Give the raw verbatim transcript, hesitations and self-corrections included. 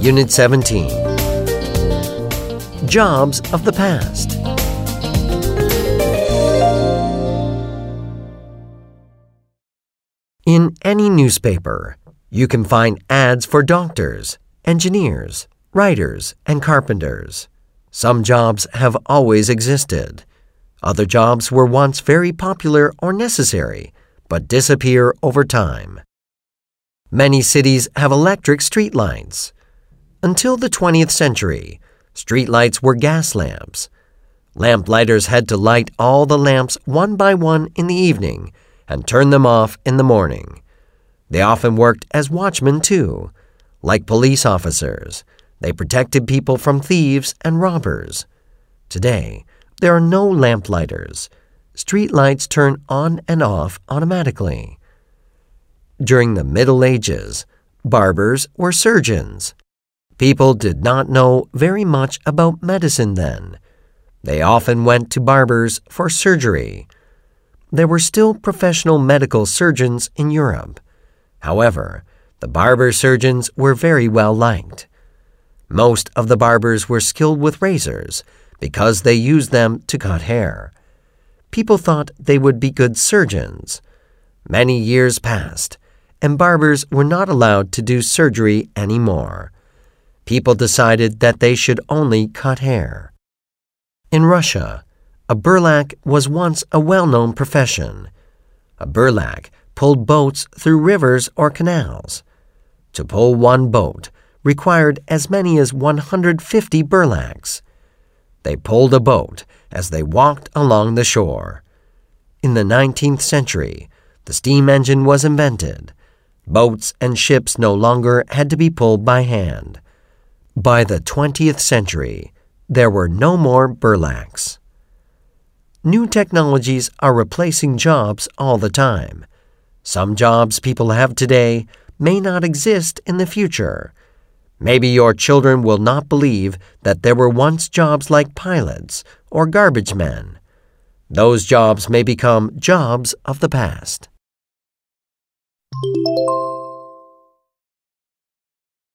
Unit seventeen. Jobs of the past. In any newspaper, you can find ads for doctors, engineers, writers, and carpenters. Some jobs have always existed. Other jobs were once very popular or necessary, but disappear over time. Many cities have electric streetlights. Until the twentieth century, streetlights were gas lamps. Lamplighters had to light all the lamps one by one in the evening and turn them off in the morning. They often worked as watchmen too. Like police officers, they protected people from thieves and robbers. Today, there are no lamplighters. Streetlights turn on and off automatically. During the Middle Ages, barbers were surgeons. People did not know very much about medicine then. They often went to barbers for surgery. There were still professional medical surgeons in Europe. However, the barber surgeons were very well liked. Most of the barbers were skilled with razors because they used them to cut hair. People thought they would be good surgeons. Many years passed, and barbers were not allowed to do surgery anymore. People decided that they should only cut hair. In Russia, a burlak was once a well-known profession. A burlak pulled boats through rivers or canals. To pull one boat required as many as one hundred fifty burlaks. They pulled a boat as they walked along the shore. In the nineteenth century, the steam engine was invented. Boats and ships no longer had to be pulled by hand. By the twentieth century, there were no more burlaks. New technologies are replacing jobs all the time. Some jobs people have today may not exist in the future. Maybe your children will not believe that there were once jobs like pilots or garbage men. Those jobs may become jobs of the past.